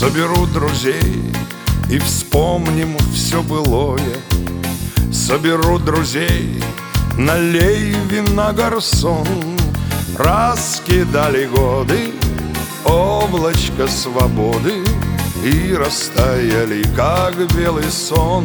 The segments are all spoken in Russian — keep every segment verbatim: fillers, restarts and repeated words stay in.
Соберу друзей и вспомним все былое. Соберу друзей, налей вина гарсон. Раскидали годы облачко свободы и растаяли, как белый сон.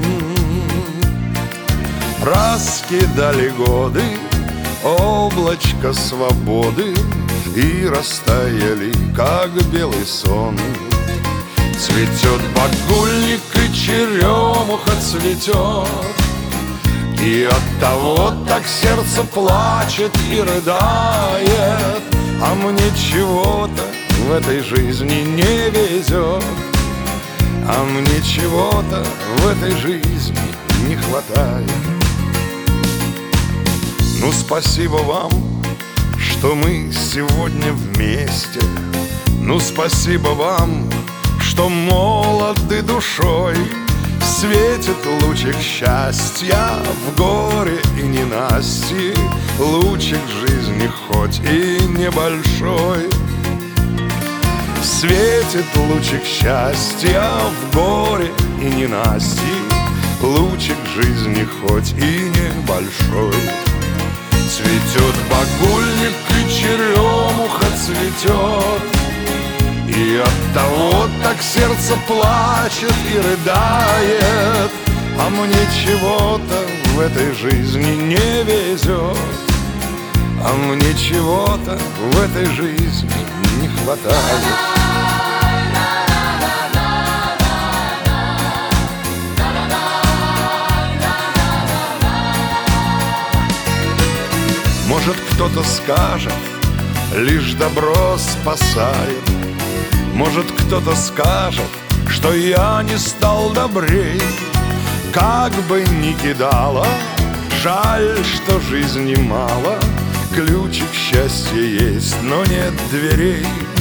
Раскидали годы облачко свободы и растаяли, как белый сон. Цветет багульник и черемуха цветет, и оттого так сердце плачет и рыдает. А мне чего-то в этой жизни не везет, а мне чего-то в этой жизни не хватает. Ну, спасибо вам, что мы сегодня вместе. Ну, спасибо вам, что молоды душой. Светит лучик счастья в горе и ненастье, лучик жизни хоть и небольшой. Светит лучик счастья в горе и ненастье, лучик жизни хоть и небольшой. Цветет багульник и черемуха цветет, и оттого так сердце плачет и рыдает. А мне чего-то в этой жизни не везет, а мне чего-то в этой жизни не хватает. Может, кто-то скажет, лишь добро спасает. Может, кто-то скажет, что я не стал добрей. Как бы ни кидала, жаль, что жизни мало. Ключик счастья есть, но нет дверей.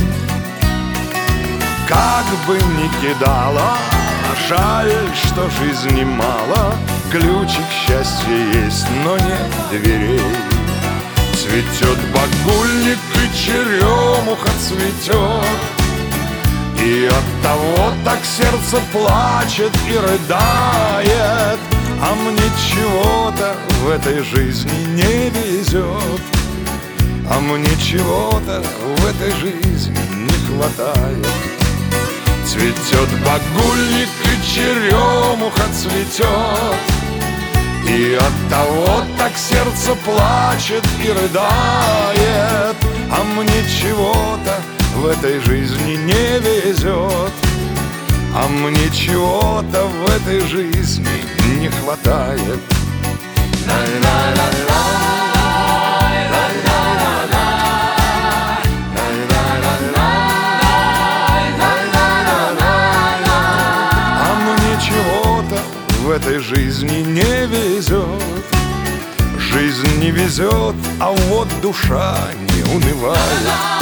Как бы ни кидала, жаль, что жизни мало. Ключик счастья есть, но нет дверей. Цветет багульник и черемуха цветет, и оттого так сердце плачет и рыдает. А мне чего-то в этой жизни не везет, а мне чего-то в этой жизни не хватает. Цветет багульник и черемуха цветет, и оттого так сердце плачет и рыдает. А мне чего-то в этой жизни не везет, а мне чего-то в этой жизни не хватает. А мне чего-то в этой жизни не везет. Жизнь не везет, а вот душа не унывает.